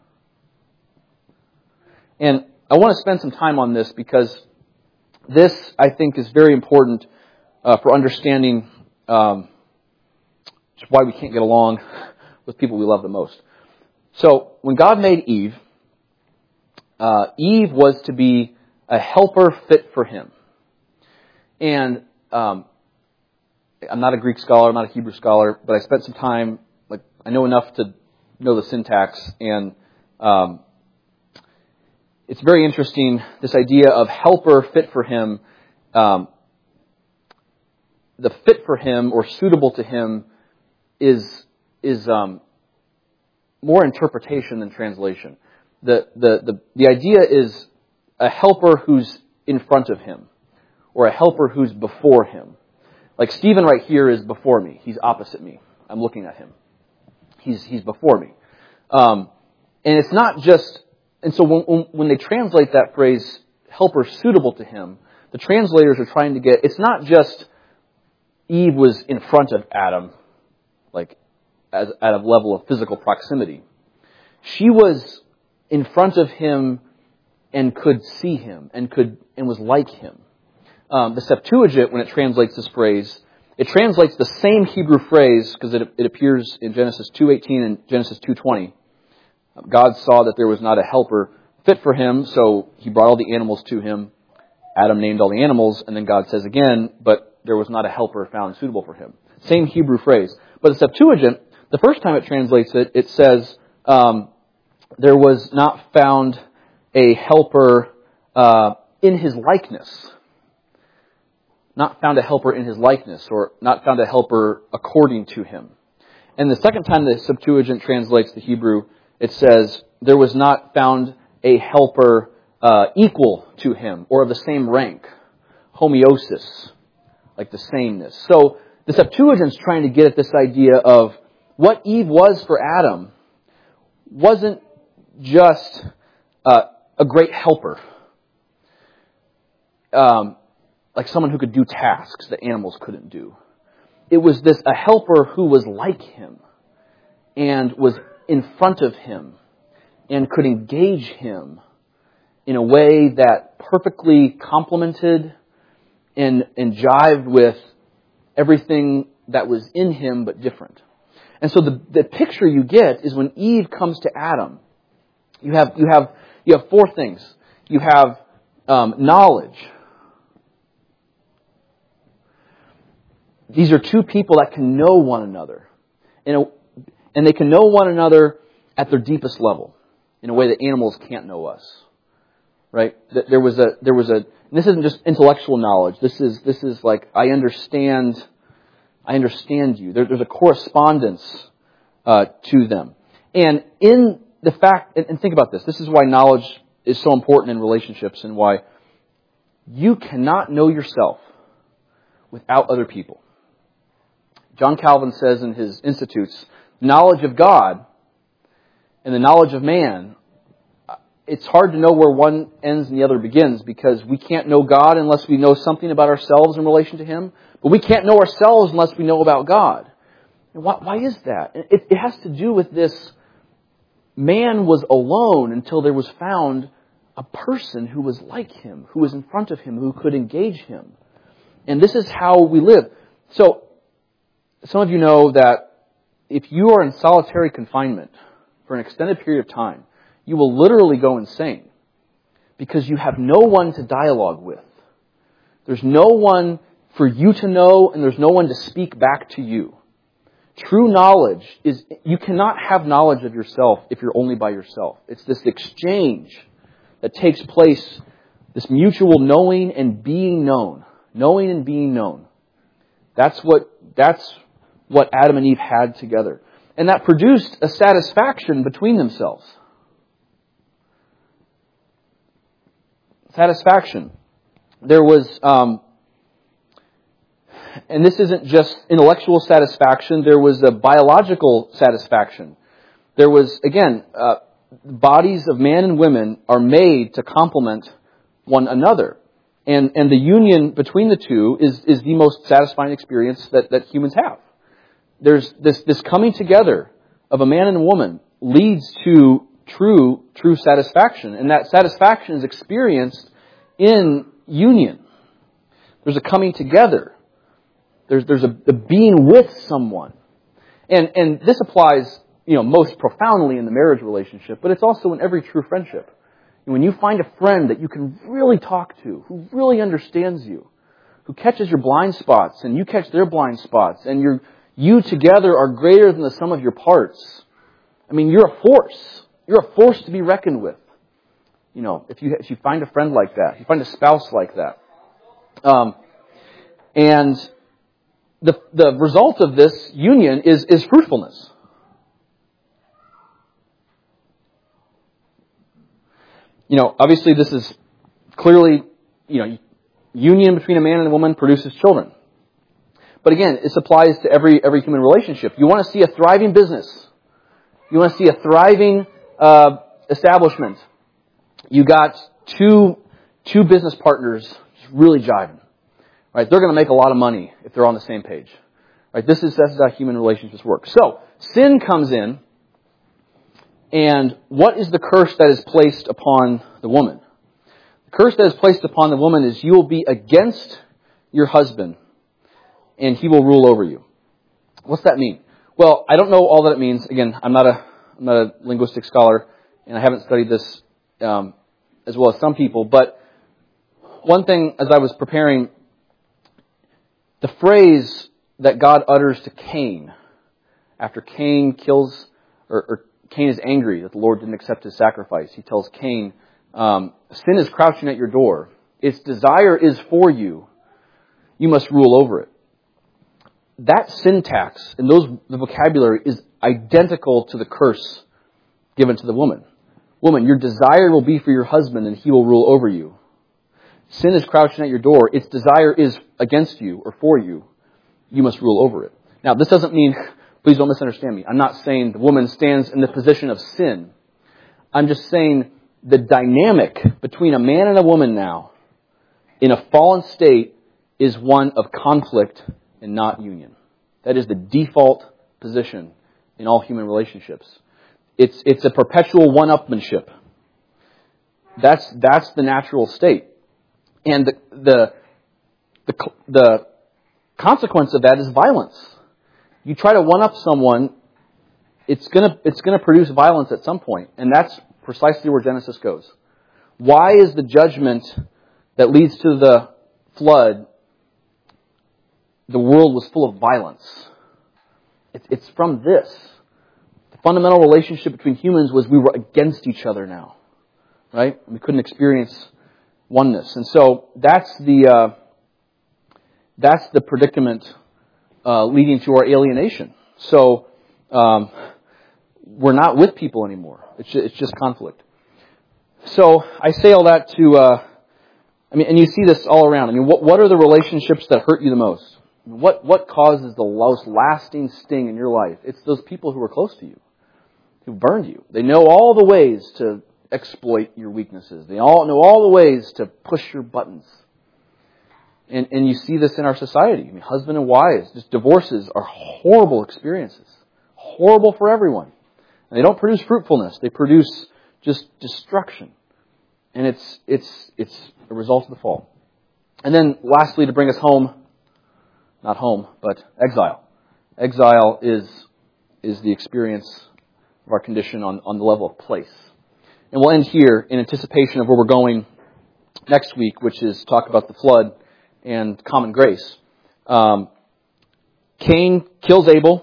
S1: and I want to spend some time on this because this, I think, is very important uh, for understanding um, why we can't get along with people we love the most. So, when God made Eve, uh, Eve was to be a helper fit for Him. And um, I'm not a Greek scholar, I'm not a Hebrew scholar, but I spent some time, like I know enough to know the syntax, and um, it's very interesting, this idea of helper fit for Him. Um, the fit for Him or suitable to Him is is um, more interpretation than translation. The, the the the idea is a helper who's in front of Him, or a helper who's before Him. Like Stephen right here is before me. He's opposite me. I'm looking at him. He's he's before me. Um, and it's not just... And so when, when they translate that phrase, helper suitable to Him, the translators are trying to get, it's not just Eve was in front of Adam, like as, at a level of physical proximity. She was in front of him and could see him and could and was like him. Um, the Septuagint, when it translates this phrase, it translates the same Hebrew phrase because it, it appears in Genesis two eighteen and Genesis two twenty. God saw that there was not a helper fit for him, so He brought all the animals to him. Adam named all the animals, and then God says again, but there was not a helper found suitable for him. Same Hebrew phrase. But the Septuagint, the first time it translates it, it says, um, there was not found a helper uh, in His likeness. Not found a helper in His likeness, or not found a helper according to Him. And the second time the Septuagint translates the Hebrew, it says, there was not found a helper uh, equal to Him, or of the same rank. Homeosis, like the sameness. So the Septuagint's trying to get at this idea of what Eve was for Adam wasn't just uh, a great helper. Um, like someone who could do tasks that animals couldn't do. It was this, a helper who was like Him, and was in front of Him, and could engage Him in a way that perfectly complemented and, and jived with everything that was in Him but different. And so the, the picture you get is when Eve comes to Adam, you have you have you have four things. You have um, knowledge. These are two people that can know one another, in a, and they can know one another at their deepest level, in a way that animals can't know us. Right? There was a there was a. And this isn't just intellectual knowledge. This is this is like I understand. I understand you. There, there's a correspondence uh, to them, and in the fact, and, and think about this. This is why knowledge is so important in relationships, and why you cannot know yourself without other people. John Calvin says in his Institutes, knowledge of God and the knowledge of man, it's hard to know where one ends and the other begins, because we can't know God unless we know something about ourselves in relation to Him. But we can't know ourselves unless we know about God. And why, why is that? It, it has to do with this: man was alone until there was found a person who was like him, who was in front of him, who could engage him. And this is how we live. So, some of you know that if you are in solitary confinement for an extended period of time, you will literally go insane because you have no one to dialogue with. There's no one for you to know, and there's no one to speak back to you. True knowledge is, you cannot have knowledge of yourself if you're only by yourself. It's this exchange that takes place, this mutual knowing and being known. Knowing and being known. That's what, that's what Adam and Eve had together. And that produced a satisfaction between themselves. Satisfaction. There was, um, and this isn't just intellectual satisfaction, there was a biological satisfaction. There was, again, uh, bodies of man and women are made to complement one another. And, and the union between the two is, is the most satisfying experience that, that humans have. There's this, this coming together of a man and a woman leads to true, true satisfaction. And that satisfaction is experienced in union. There's a coming together. There's, there's a, a being with someone. And, and this applies, you know, most profoundly in the marriage relationship, but it's also in every true friendship. When you find a friend that you can really talk to, who really understands you, who catches your blind spots and you catch their blind spots, and you're, you together are greater than the sum of your parts. I mean, you're a force. You're a force to be reckoned with. You know, if you if you find a friend like that, if you find a spouse like that. Um, and the the result of this union is is fruitfulness. You know, obviously this is clearly, you know, union between a man and a woman produces children. But again, this applies to every every human relationship. You want to see a thriving business. You want to see a thriving uh, establishment. You got two two business partners really jiving. Right? They're going to make a lot of money if they're on the same page. Right? This is that's how human relationships work. So sin comes in. And what is the curse that is placed upon the woman? The curse that is placed upon the woman is you will be against your husband, and he will rule over you. What's that mean? Well, I don't know all that it means. Again, I'm not a I'm not a linguistic scholar, and I haven't studied this um, as well as some people. But one thing, as I was preparing, the phrase that God utters to Cain after Cain kills or, or Cain is angry that the Lord didn't accept his sacrifice. He tells Cain, um, sin is crouching at your door. Its desire is for you. You must rule over it. That syntax and those the vocabulary is identical to the curse given to the woman. Woman, your desire will be for your husband and he will rule over you. Sin is crouching at your door. Its desire is against you or for you. You must rule over it. Now, this doesn't mean... Please don't misunderstand me. I'm not saying the woman stands in the position of sin. I'm just saying the dynamic between a man and a woman now in a fallen state is one of conflict and not union. That is the default position in all human relationships. It's it's a perpetual one-upmanship. That's that's the natural state. And the the the, the consequence of that is violence. You try to one-up someone, it's gonna it's gonna produce violence at some point, and that's precisely where Genesis goes. Why is the judgment that leads to the flood? The world was full of violence. It, it's from this. The fundamental relationship between humans was we were against each other now, right? We couldn't experience oneness, and so that's the uh, that's the predicament. Uh, leading to our alienation. So um, we're not with people anymore. It's just, it's just conflict. So I say all that to, uh, I mean, and you see this all around. I mean, what what are the relationships that hurt you the most? What, what causes the most lasting sting in your life? It's those people who are close to you, who burned you. They know all the ways to exploit your weaknesses. They all know all the ways to push your buttons. And, and you see this in our society. I mean, husband and wives, just divorces are horrible experiences. Horrible for everyone. And they don't produce fruitfulness. They produce just destruction. And it's, it's, it's a result of the fall. And then lastly, to bring us home, not home, but exile. Exile is, is the experience of our condition on, on the level of place. And we'll end here in anticipation of where we're going next week, which is talk about the flood and common grace. Um, Cain kills Abel,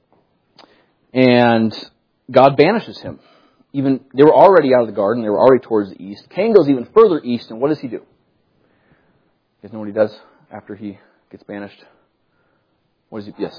S1: and God banishes him. Even they were already out of the garden; they were already towards the east. Cain goes even further east, and what does he do? You guys know what he does after he gets banished? What does he? Yes.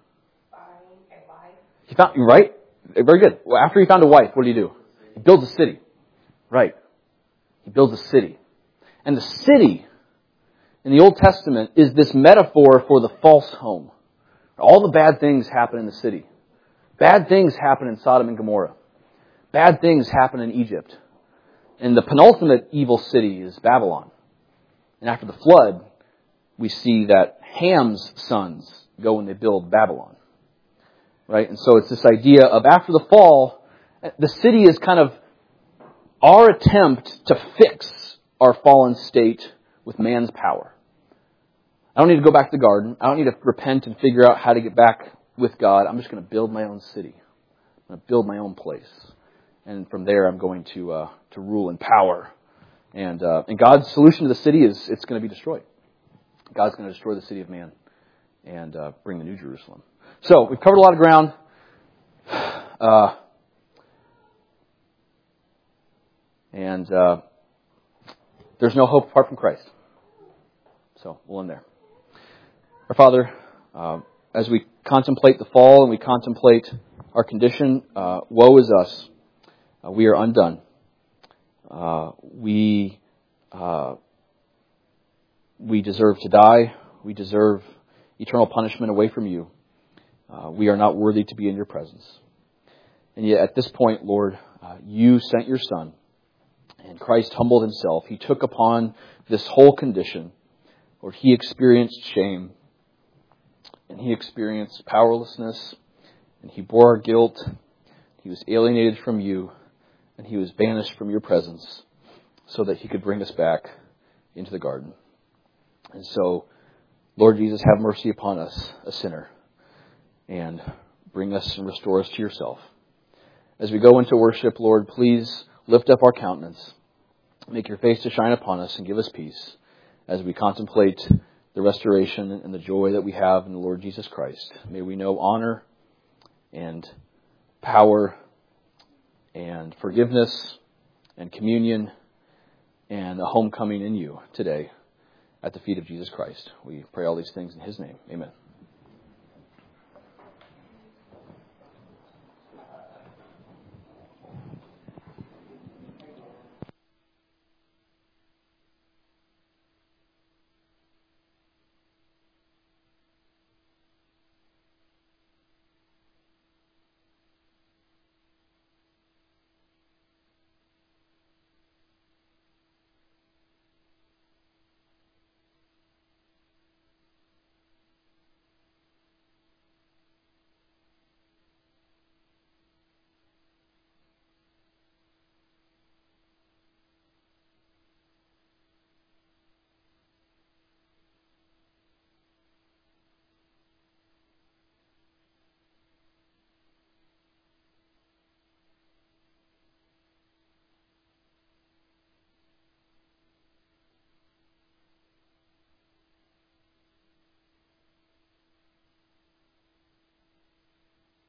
S1: He found right. Very good. Well, after he found a wife, what did he do? He builds a city. Right. He builds a city, and the city in the Old Testament is this metaphor for the false home. All the bad things happen in the city. Bad things happen in Sodom and Gomorrah. Bad things happen in Egypt. And the penultimate evil city is Babylon. And after the flood, we see that Ham's sons go and they build Babylon. Right? And so it's this idea of after the fall, the city is kind of our attempt to fix our fallen state with man's power. I don't need to go back to the garden. I don't need to repent and figure out how to get back with God. I'm just going to build my own city. I'm going to build my own place. And from there, I'm going to uh, to rule in power. And uh, and God's solution to the city is it's going to be destroyed. God's going to destroy the city of man and uh, bring the New Jerusalem. So we've covered a lot of ground. Uh, and uh, there's no hope apart from Christ. So we'll end there. Our Father, uh, as we contemplate the fall and we contemplate our condition, uh, woe is us. Uh, we are undone. Uh, we uh, we deserve to die. We deserve eternal punishment away from you. Uh, we are not worthy to be in your presence. And yet at this point, Lord, uh, you sent your Son, and Christ humbled himself. He took upon this whole condition. Lord, he experienced shame, and he experienced powerlessness, and he bore our guilt. He was alienated from you, and he was banished from your presence so that he could bring us back into the garden. And so, Lord Jesus, have mercy upon us, a sinner, and bring us and restore us to yourself. As we go into worship, Lord, please lift up our countenance. Make your face to shine upon us and give us peace as we contemplate the restoration and the joy that we have in the Lord Jesus Christ. May we know honor and power and forgiveness and communion and a homecoming in you today at the feet of Jesus Christ. We pray all these things in his name. Amen.